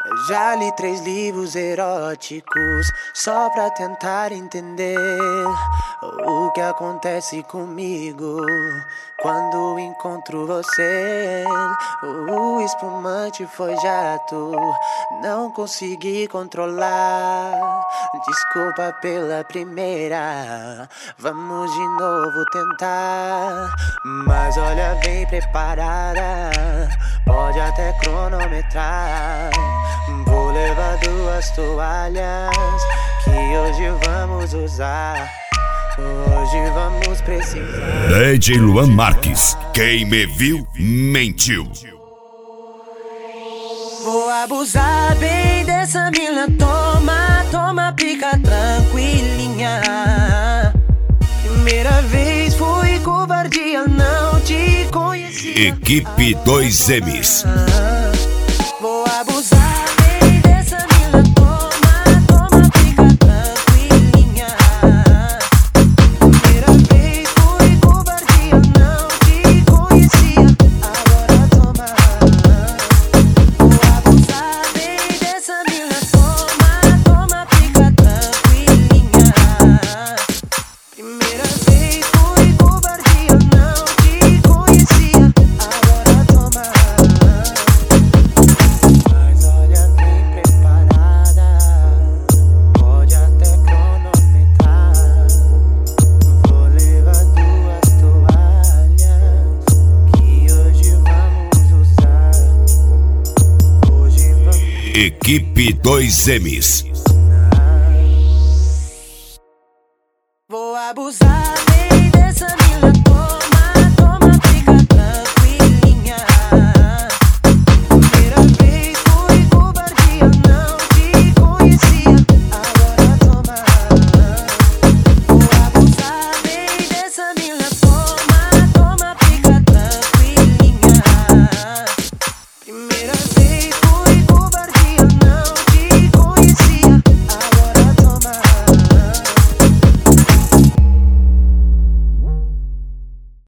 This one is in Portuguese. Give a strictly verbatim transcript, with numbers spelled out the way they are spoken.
Já li três livros eróticos só pra tentar entender o que acontece comigo quando encontro você. O espumante foi jato, não consegui controlar. Desculpa pela primeira, vamos de novo tentar. Mas olha, vem preparada, pode até cronometrar. Vou levar duas toalhas que hoje vamos usar. Hoje vamos precisar. D J Luan Marques, quem me viu, mentiu. Vou abusar bem dessa mina, toma, toma, pica tranquilinha. Primeira vez foi covardia, não te conhecia. Equipe dois M's. Vou abusar bem dessa mina, toma, toma, pica tranquilinha. Primeira vez foi covardia, não te conhecia. Agora toma. Vou abusar bem dessa mina, toma, toma, pica tranquilinha. Primeira vez foi covardia, não te conhecia. Agora toma. Mas olha, vem preparada, pode até cronometrar. Vou levar duas toalhas que hoje vamos usar. Hoje vamos. Equipe dois M's. Vou abusar.